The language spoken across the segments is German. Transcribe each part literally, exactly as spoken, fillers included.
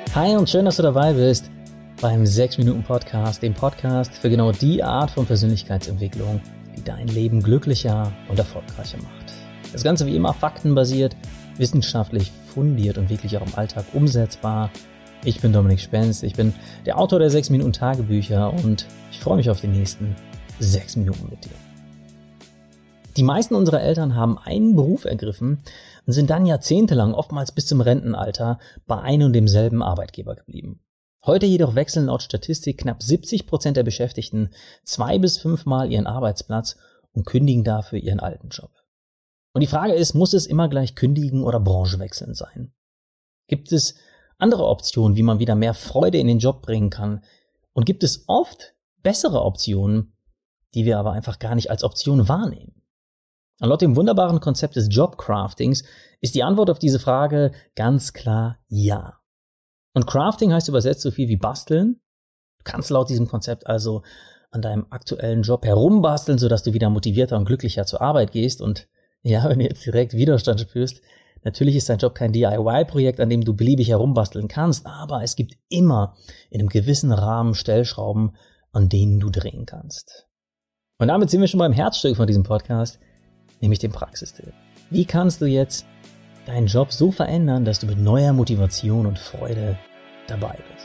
Hi und schön, dass du dabei bist beim sechs Minuten Podcast, dem Podcast für genau die Art von Persönlichkeitsentwicklung, die dein Leben glücklicher und erfolgreicher macht. Das Ganze wie immer faktenbasiert, wissenschaftlich fundiert und wirklich auch im Alltag umsetzbar. Ich bin Dominik Spenst, ich bin der Autor der sechs Minuten Tagebücher und ich freue mich auf die nächsten sechs Minuten mit dir. Die meisten unserer Eltern haben einen Beruf ergriffen und sind dann jahrzehntelang, oftmals bis zum Rentenalter, bei einem und demselben Arbeitgeber geblieben. Heute jedoch wechseln laut Statistik knapp siebzig Prozent der Beschäftigten zwei bis fünfmal ihren Arbeitsplatz und kündigen dafür ihren alten Job. Und die Frage ist, muss es immer gleich kündigen oder Branche wechseln sein? Gibt es andere Optionen, wie man wieder mehr Freude in den Job bringen kann? Und gibt es oft bessere Optionen, die wir aber einfach gar nicht als Option wahrnehmen? Und laut dem wunderbaren Konzept des Jobcraftings ist die Antwort auf diese Frage ganz klar ja. Und Crafting heißt übersetzt so viel wie basteln. Du kannst laut diesem Konzept also an deinem aktuellen Job herumbasteln, sodass du wieder motivierter und glücklicher zur Arbeit gehst. Und ja, wenn du jetzt direkt Widerstand spürst, natürlich ist dein Job kein D I Y-Projekt, an dem du beliebig herumbasteln kannst, aber es gibt immer in einem gewissen Rahmen Stellschrauben, an denen du drehen kannst. Und damit sind wir schon beim Herzstück von diesem Podcast, nämlich dem Praxistipp. Wie kannst du jetzt deinen Job so verändern, dass du mit neuer Motivation und Freude dabei bist?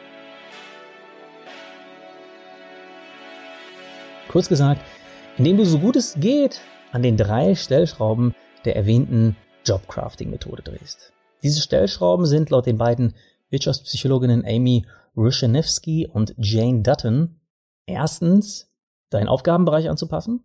Kurz gesagt, indem du so gut es geht an den drei Stellschrauben der erwähnten Jobcrafting-Methode drehst. Diese Stellschrauben sind laut den beiden Wirtschaftspsychologinnen Amy Rushanewski und Jane Dutton erstens deinen Aufgabenbereich anzupassen,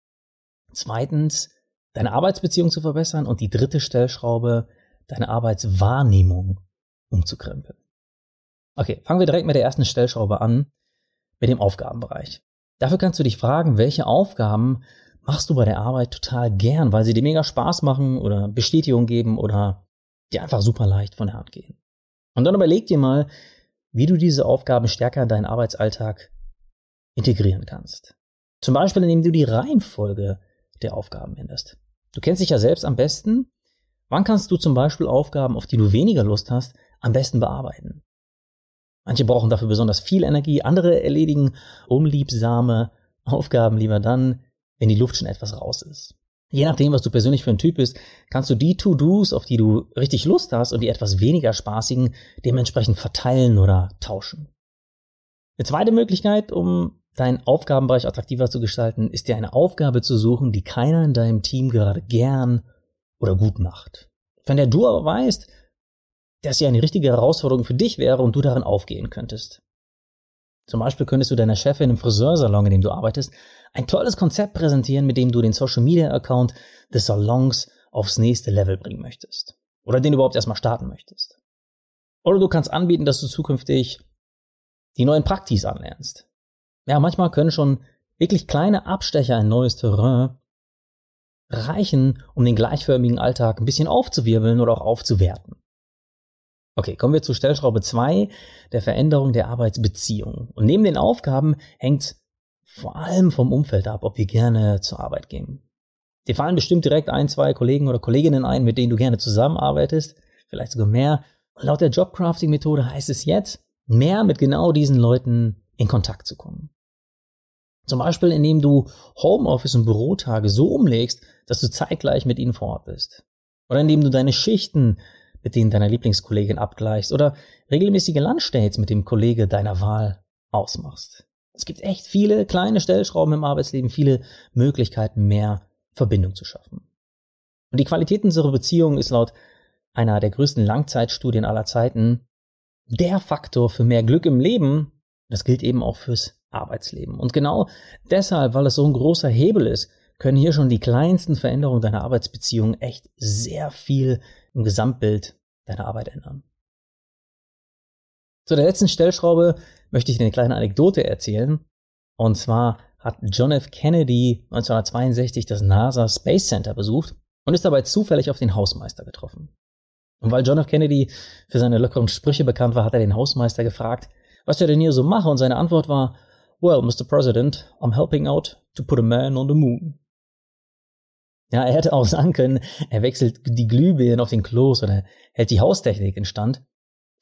zweitens, deine Arbeitsbeziehung zu verbessern und die dritte Stellschraube, deine Arbeitswahrnehmung umzukrempeln. Okay, fangen wir direkt mit der ersten Stellschraube an, mit dem Aufgabenbereich. Dafür kannst du dich fragen, welche Aufgaben machst du bei der Arbeit total gern, weil sie dir mega Spaß machen oder Bestätigung geben oder dir einfach super leicht von der Hand gehen. Und dann überleg dir mal, wie du diese Aufgaben stärker in deinen Arbeitsalltag integrieren kannst. Zum Beispiel, indem du die Reihenfolge der Aufgaben änderst. Du kennst dich ja selbst am besten. Wann kannst du zum Beispiel Aufgaben, auf die du weniger Lust hast, am besten bearbeiten? Manche brauchen dafür besonders viel Energie, andere erledigen unliebsame Aufgaben lieber dann, wenn die Luft schon etwas raus ist. Je nachdem, was du persönlich für ein Typ bist, kannst du die To-Dos, auf die du richtig Lust hast und die etwas weniger spaßigen, dementsprechend verteilen oder tauschen. Eine zweite Möglichkeit, um deinen Aufgabenbereich attraktiver zu gestalten, ist dir eine Aufgabe zu suchen, die keiner in deinem Team gerade gern oder gut macht. Von der du aber weißt, dass sie eine richtige Herausforderung für dich wäre und du darin aufgehen könntest. Zum Beispiel könntest du deiner Chefin im Friseursalon, in dem du arbeitest, ein tolles Konzept präsentieren, mit dem du den Social-Media-Account des Salons aufs nächste Level bringen möchtest. Oder den du überhaupt erstmal starten möchtest. Oder du kannst anbieten, dass du zukünftig die neuen Praktis anlernst. Ja, manchmal können schon wirklich kleine Abstecher in neues Terrain reichen, um den gleichförmigen Alltag ein bisschen aufzuwirbeln oder auch aufzuwerten. Okay, kommen wir zur Stellschraube zwei, der Veränderung der Arbeitsbeziehung. Und neben den Aufgaben hängt vor allem vom Umfeld ab, ob wir gerne zur Arbeit gehen. Dir fallen bestimmt direkt ein, zwei Kollegen oder Kolleginnen ein, mit denen du gerne zusammenarbeitest, vielleicht sogar mehr. Und laut der Jobcrafting-Methode heißt es jetzt, mehr mit genau diesen Leuten in Kontakt zu kommen. Zum Beispiel, indem du Homeoffice und Bürotage so umlegst, dass du zeitgleich mit ihnen vor Ort bist. Oder indem du deine Schichten mit denen deiner Lieblingskollegin abgleichst oder regelmäßige Lunchdates mit dem Kollege deiner Wahl ausmachst. Es gibt echt viele kleine Stellschrauben im Arbeitsleben, viele Möglichkeiten, mehr Verbindung zu schaffen. Und die Qualität unserer Beziehung ist laut einer der größten Langzeitstudien aller Zeiten der Faktor für mehr Glück im Leben. Das gilt eben auch fürs Arbeitsleben. Und genau deshalb, weil es so ein großer Hebel ist, können hier schon die kleinsten Veränderungen deiner Arbeitsbeziehung echt sehr viel im Gesamtbild deiner Arbeit ändern. Zu der letzten Stellschraube möchte ich dir eine kleine Anekdote erzählen. Und zwar hat John F. Kennedy neunzehnhundertzweiundsechzig das NASA Space Center besucht und ist dabei zufällig auf den Hausmeister getroffen. Und weil John F. Kennedy für seine lockeren Sprüche bekannt war, hat er den Hausmeister gefragt, was er denn hier so mache, und seine Antwort war, "Well, Mister President, I'm helping out to put a man on the moon." Ja, er hätte auch sagen können, er wechselt die Glühbirnen auf den Klos oder hält die Haustechnik instand.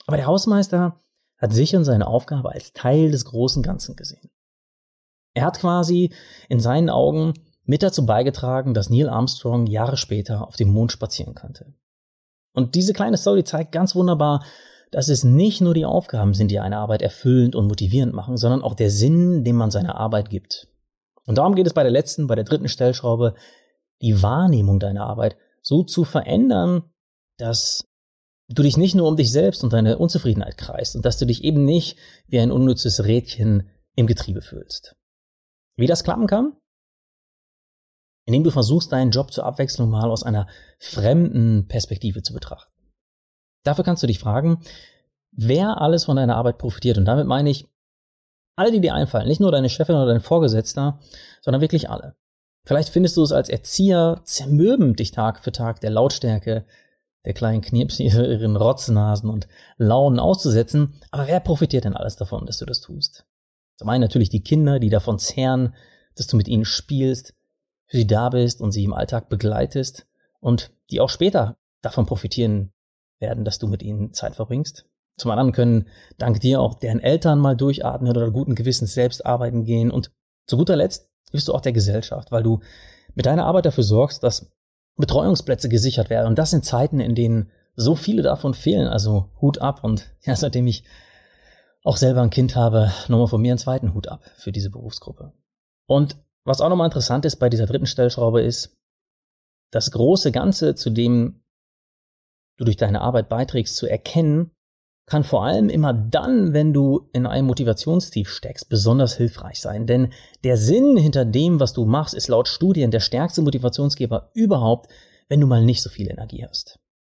Aber der Hausmeister hat sich und seine Aufgabe als Teil des großen Ganzen gesehen. Er hat quasi in seinen Augen mit dazu beigetragen, dass Neil Armstrong Jahre später auf dem Mond spazieren konnte. Und diese kleine Story zeigt ganz wunderbar, dass es nicht nur die Aufgaben sind, die eine Arbeit erfüllend und motivierend machen, sondern auch der Sinn, den man seiner Arbeit gibt. Und darum geht es bei der letzten, bei der dritten Stellschraube, die Wahrnehmung deiner Arbeit so zu verändern, dass du dich nicht nur um dich selbst und deine Unzufriedenheit kreist und dass du dich eben nicht wie ein unnützes Rädchen im Getriebe fühlst. Wie das klappen kann? Indem du versuchst, deinen Job zur Abwechslung mal aus einer fremden Perspektive zu betrachten. Dafür kannst du dich fragen, wer alles von deiner Arbeit profitiert. Und damit meine ich alle, die dir einfallen. Nicht nur deine Chefin oder dein Vorgesetzter, sondern wirklich alle. Vielleicht findest du es als Erzieher zermürbend, dich Tag für Tag der Lautstärke der kleinen Knirps ihren Rotznasen und Launen auszusetzen. Aber wer profitiert denn alles davon, dass du das tust? Zum einen natürlich die Kinder, die davon zehren, dass du mit ihnen spielst, für sie da bist und sie im Alltag begleitest und die auch später davon profitieren werden, dass du mit ihnen Zeit verbringst. Zum anderen können dank dir auch deren Eltern mal durchatmen oder guten Gewissens selbst arbeiten gehen. Und zu guter Letzt hilfst du auch der Gesellschaft, weil du mit deiner Arbeit dafür sorgst, dass Betreuungsplätze gesichert werden. Und das in Zeiten, in denen so viele davon fehlen. Also Hut ab. Und ja, seitdem ich auch selber ein Kind habe, nochmal von mir einen zweiten Hut ab für diese Berufsgruppe. Und was auch nochmal interessant ist bei dieser dritten Stellschraube ist, das große Ganze, zu dem du durch deine Arbeit beiträgst, zu erkennen, kann vor allem immer dann, wenn du in einem Motivationstief steckst, besonders hilfreich sein. Denn der Sinn hinter dem, was du machst, ist laut Studien der stärkste Motivationsgeber überhaupt, wenn du mal nicht so viel Energie hast.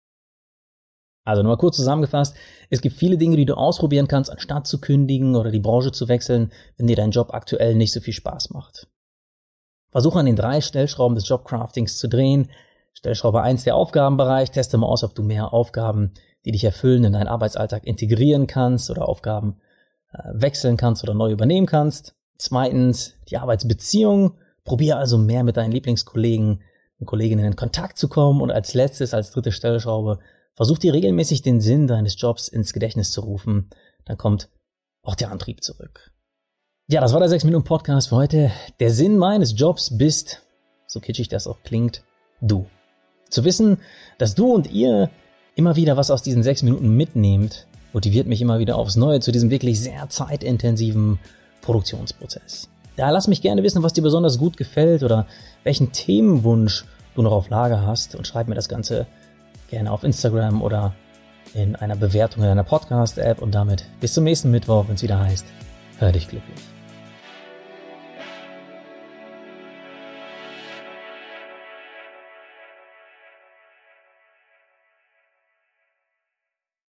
Also nur mal kurz zusammengefasst, es gibt viele Dinge, die du ausprobieren kannst, anstatt zu kündigen oder die Branche zu wechseln, wenn dir dein Job aktuell nicht so viel Spaß macht. Versuche an den drei Stellschrauben des Jobcraftings zu drehen. Stellschraube eins, der Aufgabenbereich. Teste mal aus, ob du mehr Aufgaben, die dich erfüllen, in deinen Arbeitsalltag integrieren kannst oder Aufgaben äh, wechseln kannst oder neu übernehmen kannst. Zweitens, die Arbeitsbeziehung. Probiere also mehr mit deinen Lieblingskollegen und Kolleginnen in Kontakt zu kommen. Und als letztes, als dritte Stellschraube, versuch dir regelmäßig den Sinn deines Jobs ins Gedächtnis zu rufen. Dann kommt auch der Antrieb zurück. Ja, das war der sechs Minuten Podcast für heute. Der Sinn meines Jobs bist, so kitschig das auch klingt, du. Zu wissen, dass du und ihr immer wieder was aus diesen sechs Minuten mitnehmt, motiviert mich immer wieder aufs Neue zu diesem wirklich sehr zeitintensiven Produktionsprozess. Ja, lass mich gerne wissen, was dir besonders gut gefällt oder welchen Themenwunsch du noch auf Lager hast und schreib mir das Ganze gerne auf Instagram oder in einer Bewertung in einer Podcast-App und damit bis zum nächsten Mittwoch, wenn es wieder heißt, hör dich glücklich.